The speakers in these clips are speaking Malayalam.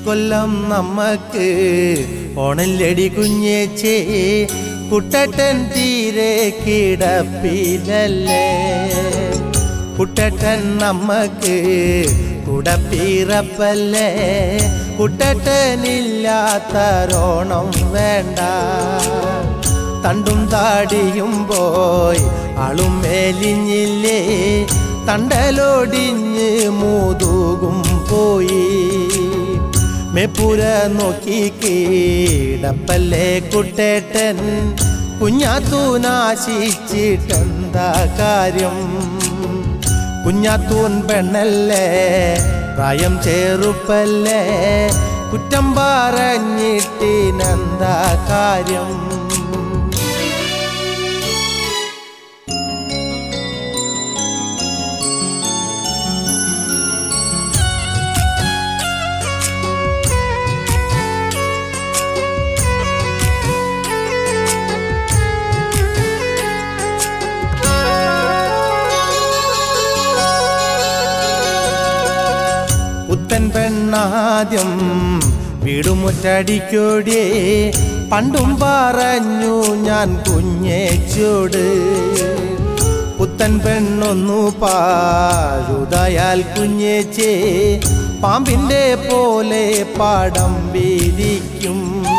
ഇക്കൊല്ലം നമ്മക്ക് ഓണല്ലടി കുഞ്ഞേച്ചേ കുട്ടട്ടൻ തീരെ കിടപ്പിലല്ലേ. കുട്ടട്ടൻ നമ്മക്ക് കുടപ്പിറപ്പല്ലേ. കുട്ടട്ടനില്ലാത്തരോണം വേണ്ട. തണ്ടും താടിയും പോയി ആളും മേലിഞ്ഞില്ലേ. തണ്ടലൊടിഞ്ഞ് മൂതുകും പോയി. മേപ്പുര നോക്കി കീടപ്പല്ലേ കുട്ടേട്ടൻ. കുഞ്ഞാത്തൂനാശിച്ചിട്ടെന്താ കാര്യം. കുഞ്ഞാത്തൂൻ പെണ്ണല്ലേ, പ്രായം ചെറുപ്പല്ലേ. കുറ്റം പറഞ്ഞിട്ടിനെന്താ കാര്യം. പുത്തൻ പെണ്ണാദ്യം വീടുമുറ്റടിക്കോടിയേ. പണ്ടും പറഞ്ഞു ഞാൻ കുഞ്ഞേച്ചോട്. പുത്തൻ പെണ്ണൊന്നു പാഴുതായാൽ കുഞ്ഞേച്ചേ പാമ്പിൻ്റെ പോലെ പാടം വീതിക്കും.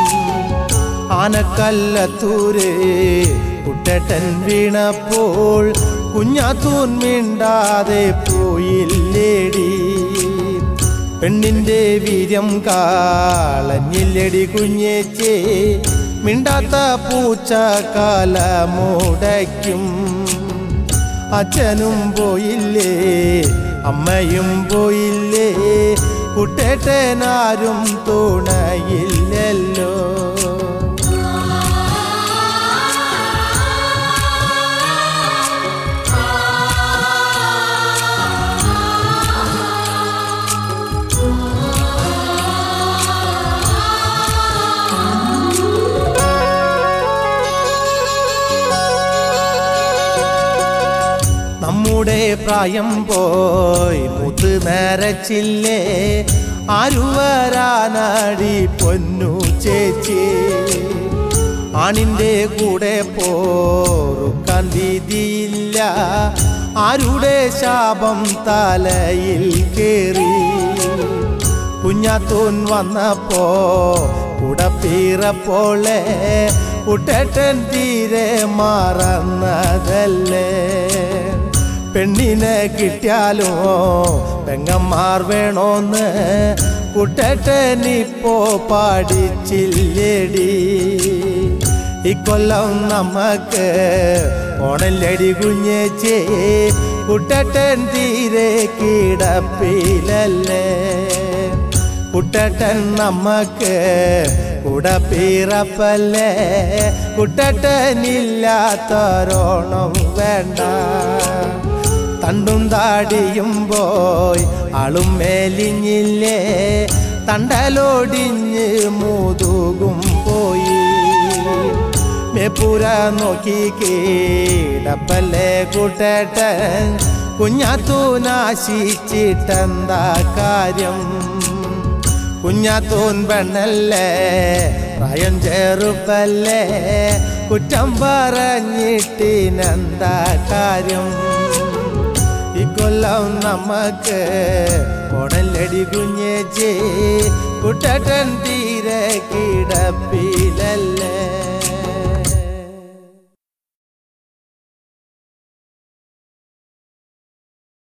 ആനക്കല്ലത്തൂര് കുട്ടേട്ടൻ വീണപ്പോൾ കുഞ്ഞാത്തൂൻ മിണ്ടാതെ പോയില്ലേടി. പെണ്ണിൻ്റെ വീര്യം കാളഞ്ഞില്ലടി കുഞ്ഞേച്ചേ. മിണ്ടാത്ത പൂച്ച കാലമുടയ്ക്കും. അച്ഛനും പോയില്ലേ, അമ്മയും പോയില്ലേ. കുട്ടേട്ടനാരും തുണയില്ലല്ലോ. നമ്മുടെ പ്രായം പോയി മുത്ത് നരച്ചില്ലേ. ആരു വരാനടി പൊന്നു ചേച്ചി. ആണിൻ്റെ കൂടെ പോറുക്കാൻ വിധിയില്ല. ആരുടെ ശാപം തലയിൽ കേറി. കുഞ്ഞാത്തൂൻ വന്നപ്പോ കുടപ്പിറപ്പോളെ കുട്ടേട്ടൻ തീരെ മറന്നതല്ലേ. പെണ്ണിനെ കിട്ടിയാലോ പെങ്ങന്മാർ വേണോന്ന് കുട്ടേട്ടനിപ്പോ പാടിച്ചില്ലേടി. ഇക്കൊല്ലം നമ്മക്ക് ഓണല്ലടി കുഞ്ഞേച്ചേ. കുട്ടേട്ടൻ തീരെ കിടപ്പിലല്ലേ. കുട്ടേട്ടൻ നമ്മക്ക് കുടപ്പിറപ്പല്ലേ. കുട്ടേട്ടനില്ലാത്തരോണം വേണ്ട. തണ്ടും താടിയും പോയി ആളും മേലിഞ്ഞില്ലേ. തണ്ടലൊടിഞ്ഞ് മൂതുകും പോയി. മേപ്പുര നോക്കി കീടപ്പല്ലേ കുട്ടേട്ടൻ. കുഞ്ഞാത്തൂനാശിച്ചിട്ടെന്താ കാര്യം. കുഞ്ഞാത്തൂൻ പെണ്ണല്ലേ, പ്രായം ചെറുപ്പല്ലേ. കുറ്റം പറഞ്ഞിട്ടിനെന്താ കാര്യം. ഇക്കൊല്ലം നമ്മക്ക് ഓണല്ലടി കുഞ്ഞേച്ചേ. കുട്ടേട്ടൻ തീരെ കിടപ്പിലല്ലേ.